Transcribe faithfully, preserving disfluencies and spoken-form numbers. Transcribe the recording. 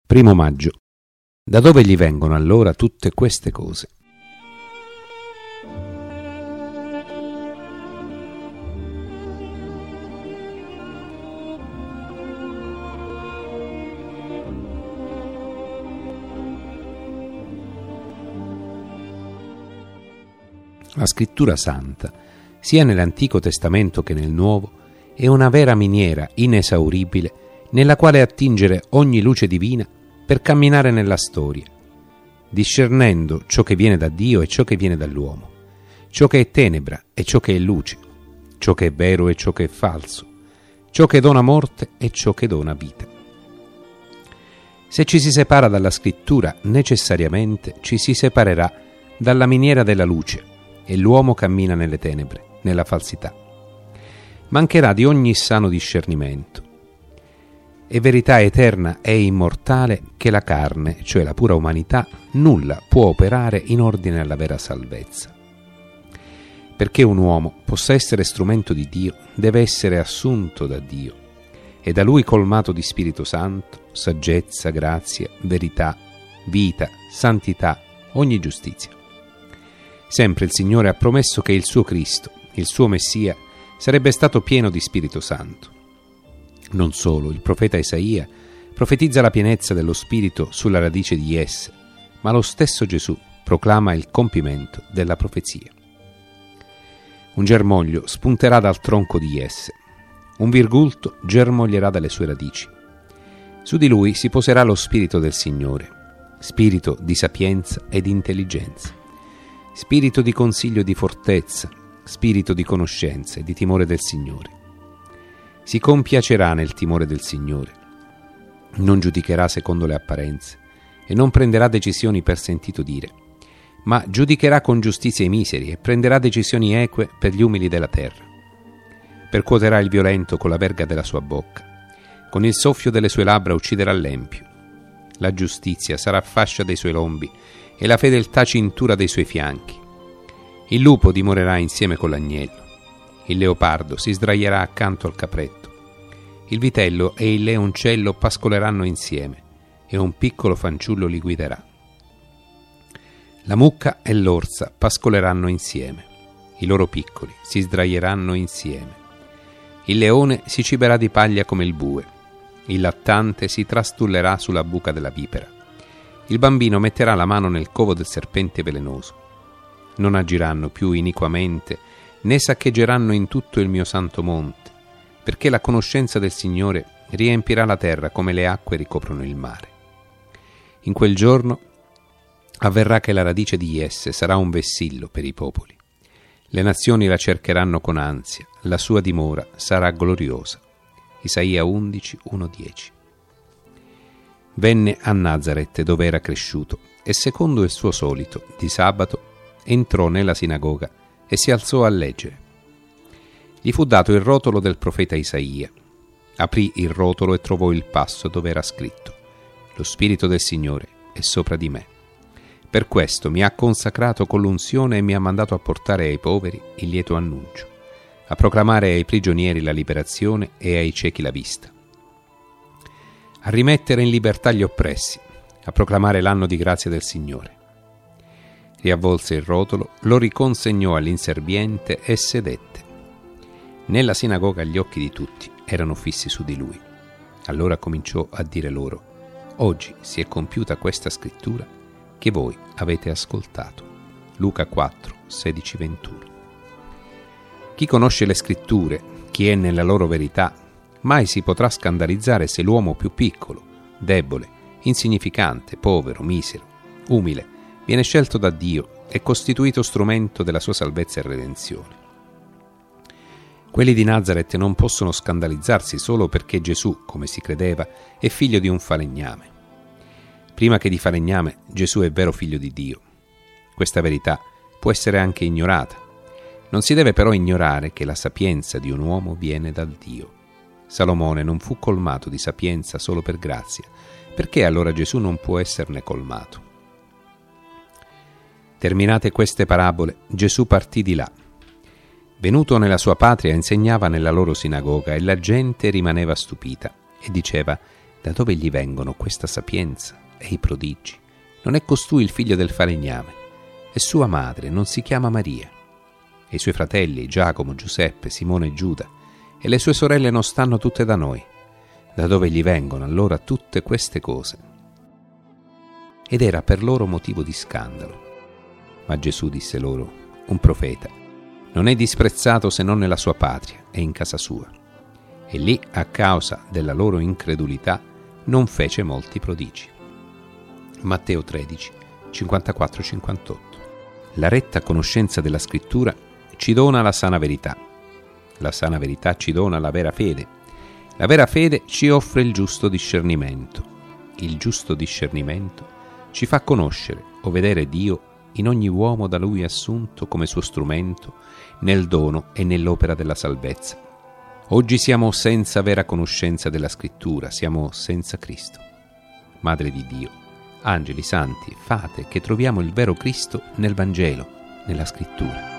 Primo maggio. Da dove gli vengono allora tutte queste cose? La Scrittura Santa, sia nell'Antico Testamento che nel Nuovo, è una vera miniera inesauribile nella quale attingere ogni luce divina per camminare nella storia, discernendo ciò che viene da Dio e ciò che viene dall'uomo, ciò che è tenebra e ciò che è luce, ciò che è vero e ciò che è falso, ciò che dona morte e ciò che dona vita. Se ci si separa dalla Scrittura, necessariamente ci si separerà dalla miniera della luce e l'uomo cammina nelle tenebre, nella falsità. Mancherà di ogni sano discernimento. È verità eterna e immortale che la carne, cioè la pura umanità, nulla può operare in ordine alla vera salvezza. Perché un uomo possa essere strumento di Dio, deve essere assunto da Dio e da Lui colmato di Spirito Santo, saggezza, grazia, verità, vita, santità, ogni giustizia. Sempre il Signore ha promesso che il suo Cristo, il suo Messia, sarebbe stato pieno di Spirito Santo. Non solo, il profeta Isaia profetizza la pienezza dello Spirito sulla radice di esse, ma lo stesso Gesù proclama il compimento della profezia. Un germoglio spunterà dal tronco di esse, un virgulto germoglierà dalle sue radici. Su di lui si poserà lo Spirito del Signore, spirito di sapienza e di intelligenza, spirito di consiglio e di fortezza, spirito di conoscenza e di timore del Signore. Si compiacerà nel timore del Signore, non giudicherà secondo le apparenze e non prenderà decisioni per sentito dire, ma giudicherà con giustizia i miseri e prenderà decisioni eque per gli umili della terra. Percuoterà il violento con la verga della sua bocca, con il soffio delle sue labbra ucciderà l'empio. La giustizia sarà fascia dei suoi lombi e la fedeltà cintura dei suoi fianchi. Il lupo dimorerà insieme con l'agnello, il leopardo si sdraierà accanto al capretto, il vitello e il leoncello pascoleranno insieme e un piccolo fanciullo li guiderà. La mucca e l'orsa pascoleranno insieme, i loro piccoli si sdraieranno insieme. Il leone si ciberà di paglia come il bue, il lattante si trastullerà sulla buca della vipera, il bambino metterà la mano nel covo del serpente velenoso. Non agiranno più iniquamente, né saccheggeranno in tutto il mio santo monte, perché la conoscenza del Signore riempirà la terra come le acque ricoprono il mare. In quel giorno avverrà che la radice di esse sarà un vessillo per i popoli. Le nazioni la cercheranno con ansia, la sua dimora sarà gloriosa. Isaia undici, uno dieci. Venne a Nazaret dove era cresciuto e secondo il suo solito, di sabato, entrò nella sinagoga e si alzò a leggere. Gli fu dato il rotolo del profeta Isaia. Aprì il rotolo e trovò il passo dove era scritto: Lo Spirito del Signore è sopra di me. Per questo mi ha consacrato con l'unzione e mi ha mandato a portare ai poveri il lieto annuncio, a proclamare ai prigionieri la liberazione e ai ciechi la vista, a rimettere in libertà gli oppressi, a proclamare l'anno di grazia del Signore. Riavvolse il rotolo, lo riconsegnò all'inserviente e sedette. Nella sinagoga gli occhi di tutti erano fissi su di lui. Allora cominciò a dire loro: Oggi si è compiuta questa scrittura che voi avete ascoltato. Luca quattro, sedici ventuno. Chi conosce le scritture, chi è nella loro verità, mai si potrà scandalizzare se l'uomo più piccolo, debole, insignificante, povero, misero, umile, viene scelto da Dio e costituito strumento della sua salvezza e redenzione. Quelli di Nazaret non possono scandalizzarsi solo perché Gesù, come si credeva, è figlio di un falegname. Prima che di falegname, Gesù è vero figlio di Dio. Questa verità può essere anche ignorata. Non si deve però ignorare che la sapienza di un uomo viene da Dio. Salomone non fu colmato di sapienza solo per grazia, perché allora Gesù non può esserne colmato? Terminate queste parabole, Gesù partì di là. Venuto nella sua patria insegnava nella loro sinagoga e la gente rimaneva stupita e diceva: Da dove gli vengono questa sapienza e i prodigi? Non è costui il figlio del falegname? E sua madre non si chiama Maria? E i suoi fratelli, Giacomo, Giuseppe, Simone e Giuda, e le sue sorelle non stanno tutte da noi? Da dove gli vengono allora tutte queste cose? Ed era per loro motivo di scandalo. Ma Gesù disse loro: un profeta non è disprezzato se non nella sua patria e in casa sua. E lì, a causa della loro incredulità, non fece molti prodigi. Matteo tredici, cinquantaquattro cinquantotto. La retta conoscenza della Scrittura ci dona la sana verità. La sana verità ci dona la vera fede. La vera fede ci offre il giusto discernimento. Il giusto discernimento ci fa conoscere o vedere Dio in ogni uomo da Lui assunto come suo strumento nel dono e nell'opera della salvezza. Oggi siamo senza vera conoscenza della Scrittura, siamo senza Cristo. Madre di Dio, angeli santi, fate che troviamo il vero Cristo nel Vangelo, nella Scrittura.